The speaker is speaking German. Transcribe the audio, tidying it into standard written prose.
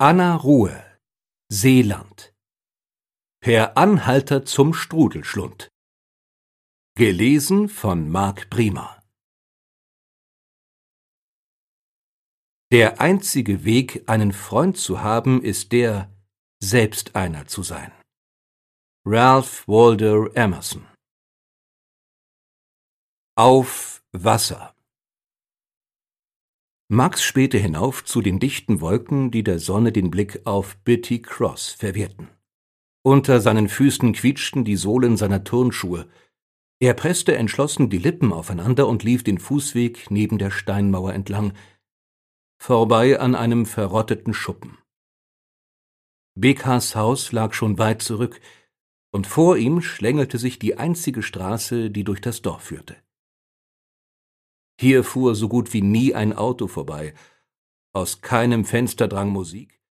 Anna Ruhe, Seeland. Per Anhalter zum Strudelschlund. Gelesen von Marc Prima. Der einzige Weg, einen Freund zu haben, ist der, selbst einer zu sein. Ralph Waldo Emerson. Auf Wasser. Max spähte hinauf zu den dichten Wolken, die der Sonne den Blick auf Bitty Cross verwehrten. Unter seinen Füßen quietschten die Sohlen seiner Turnschuhe. Er presste entschlossen die Lippen aufeinander und lief den Fußweg neben der Steinmauer entlang, vorbei an einem verrotteten Schuppen. Bekas Haus lag schon weit zurück, und vor ihm schlängelte sich die einzige Straße, die durch das Dorf führte. Hier fuhr so gut wie nie ein Auto vorbei, aus keinem Fenster drang Musik,